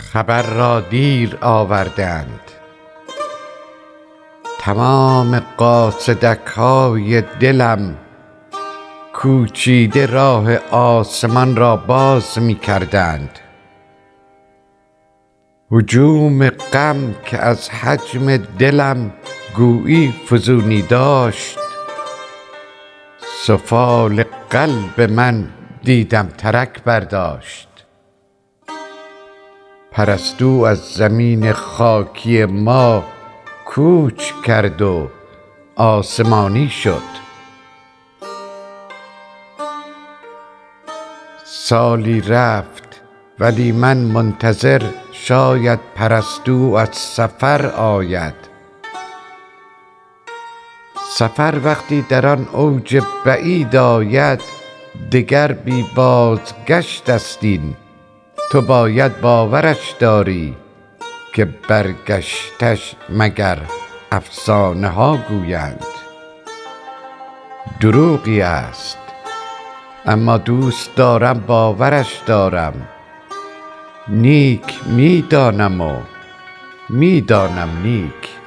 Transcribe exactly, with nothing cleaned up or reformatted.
خبر را دیر آوردند. تمام قاصدک های دلم کوچیده راه آسمان را باز می کردند. هجوم غم که از حجم دلم گویی فزونی داشت، سفال قلب من دیدم ترک برداشت. پرستو از زمین خاکی ما کوچ کرد و آسمانی شد. سالی رفت ولی من منتظر شاید پرستو از سفر آید. سفر وقتی در آن اوج بعید آید، دگر بی بازگشت است این. تو باید باورش داری که برگشتش مگر افسانه ها گویند. دروغی است اما دوست دارم باورش دارم. نیک می دانم و می دانم نیک.